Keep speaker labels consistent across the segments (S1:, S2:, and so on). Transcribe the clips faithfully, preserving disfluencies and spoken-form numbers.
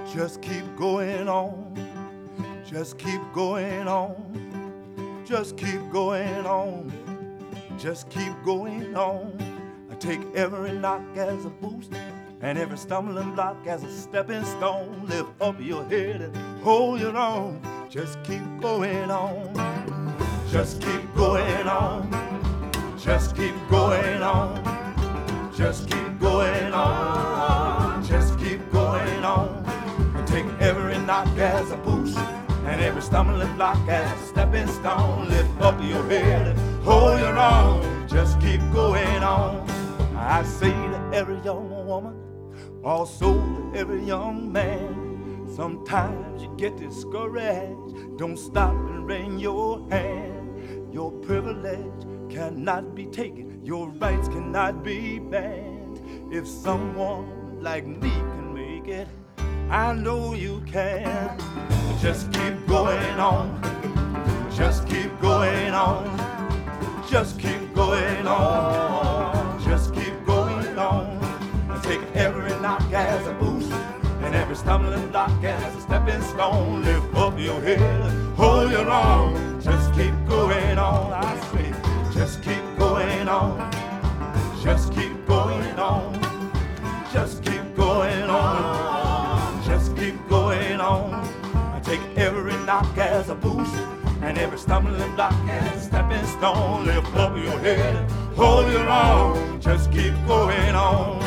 S1: Just keep going on. Just keep going on. Just keep going on. Just keep going on. I take every knock as a boost and every stumbling block as a stepping stone. Lift up your head and hold your own. Just keep going on. Just keep going on. Just keep going on. Just keep going on. Just keep going on. I take every knock as a boost and every stumbling block as a stepping stone. Lift up your head and hold your own. Just keep going on. I say to every young woman, also to every young man, sometimes you get discouraged. Don't stop and wring your hand. Your privilege cannot be taken. Your rights cannot be banned. If someone like me can make it, I know you can. Just keep going on. Just keep going on. Just keep going on. Just keep going on. I take every knock as a boost and every stumbling block as a stepping stone. Lift up your head, hold your own. Just keep going on. I say, just keep going on. Just keep going on. Just keep going on. Just keep going on. I take every knock as a boost and every stumbling block as a stepping stone. Lift up your head, hold your own. Just keep going on.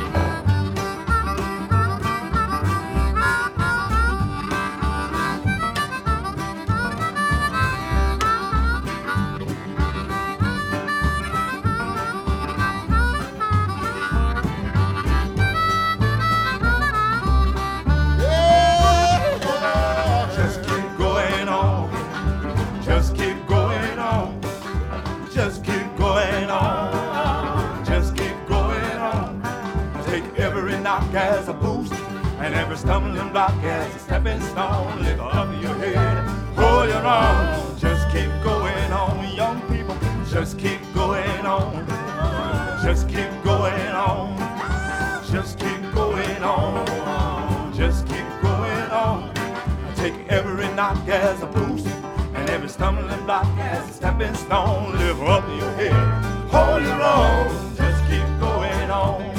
S1: Just keep going on. Just keep going on. I take every knock as a boost and every stumbling block as a stepping stone. Lift up your head, hold your own. Just keep going on, young people. Just keep going on. Just keep going on. Just keep going on. Just keep going on. I take every knock as a boost and every stumbling block as a stepping stone. Lift up your head, hold your own. Just keep going on.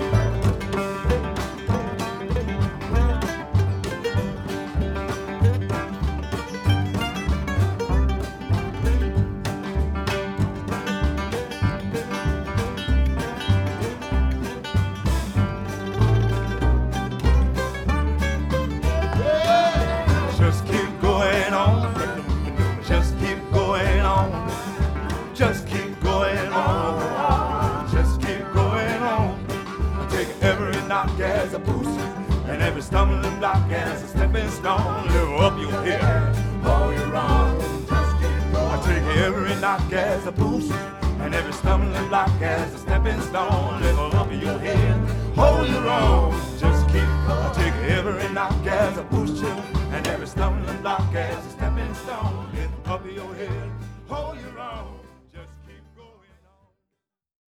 S1: Just keep going on. Just keep going on. Just keep going on. Just keep going on. I take every knock as a boost and every stumbling block as a stepping stone. Lift up your head, hold your own. Just keep going. I take every knock as a boost and every stumbling block as a stepping stone. Lift up your head, hold your own.